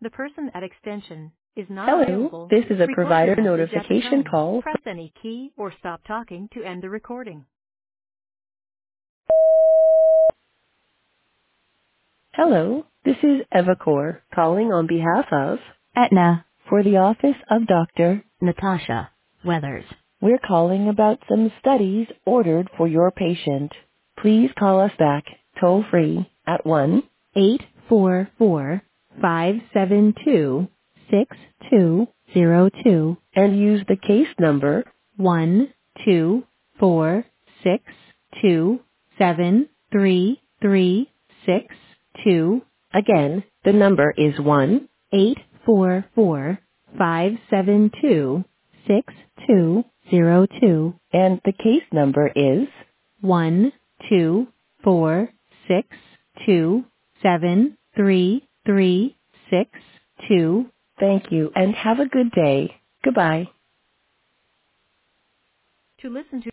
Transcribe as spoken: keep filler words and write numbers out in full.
The person at extension is not Hello, available. this is a Record your provider message at the notification tone. call. Press any key or stop talking to end the recording. Hello, this is Evacor calling on behalf of Aetna for the office of Doctor Natasha Weathers. We're calling about some studies ordered for your patient. Please call us back toll free at one eight four four, five seven two, six two zero two and use the case number one two four six two seven three three six two. Again, the number is one eight four four, five seven two, six two zero two and the case number is one two four six two seven three three six two. Thank you and have a good day. Goodbye. To listen to